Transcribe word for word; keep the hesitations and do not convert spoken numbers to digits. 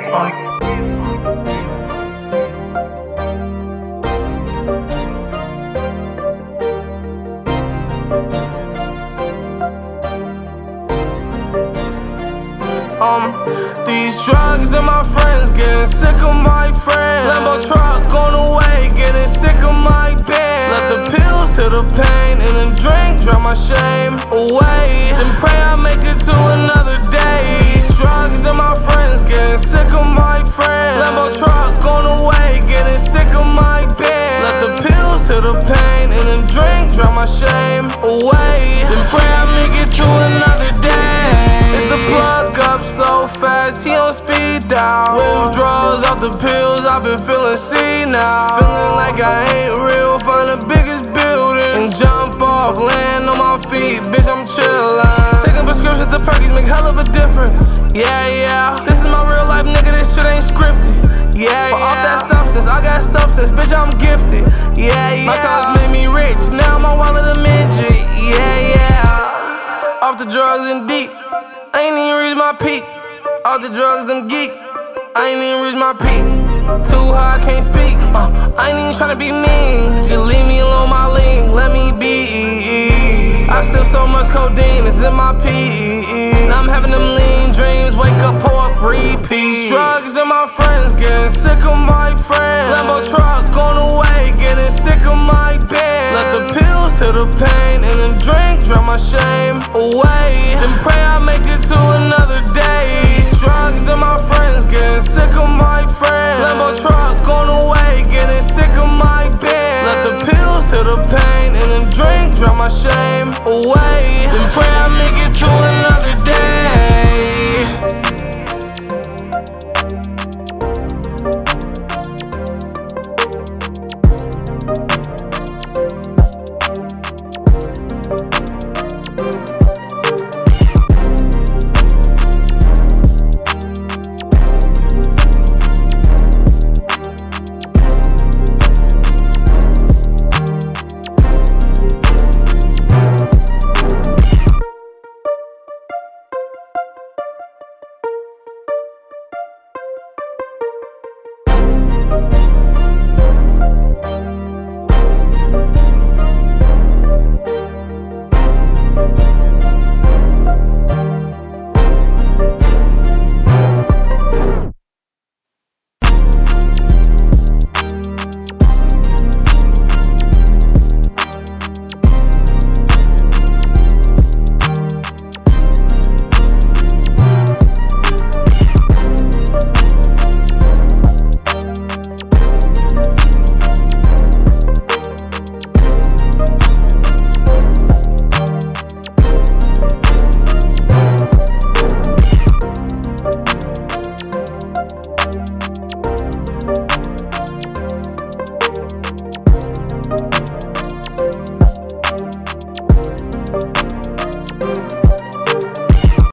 Uh. Um, these drugs and my friends getting sick of my friends. Lambo truck on the way, getting sick of my band. Let the pills heal the pain and then drink, drown my shame away. Then pray I make it to another day. These drugs and my friends getting sick of my friends. Lambo truck on the way, getting sick of my band. Let the pills heal the pain and then drink, drown my shame away. Then pray I make it to another day. Hit the plug up so fast, he on speed dial. Withdrawals off the pills, I've been feeling C now. Feeling like I ain't real, find the biggest building and jump off, land on my feet, bitch, I'm chillin'. Taking prescriptions to Perkies make hell of a difference. Yeah, yeah, this is my real life, nigga, this shit ain't scripted. Yeah, yeah, off that substance, I got substance, bitch, I'm gifted. Yeah, yeah, my times made me rich, now my wallet a midget. Yeah, yeah, off the drugs and deep, I ain't even reach my peak. All the drugs, I'm geek. I ain't even reach my peak. Too high, I can't speak. Uh, I ain't even tryna be mean. Just leave me alone, my lean. Let me be. I sip so much codeine, it's in my pee. Now I'm having them lean dreams. Wake up, pour up, repeat. Drugs and my friends getting sick of my friends. Lambo truck on the way, getting sick of my band. Let the pills heal the pain and then drink, drown my shame away. Then pray I make it to another day. Drugs and my friends getting sick of my friends. Lambo truck on the way, getting sick of my band. Let the pills heal the pain and then drink, drown my shame away. Then pray I make it to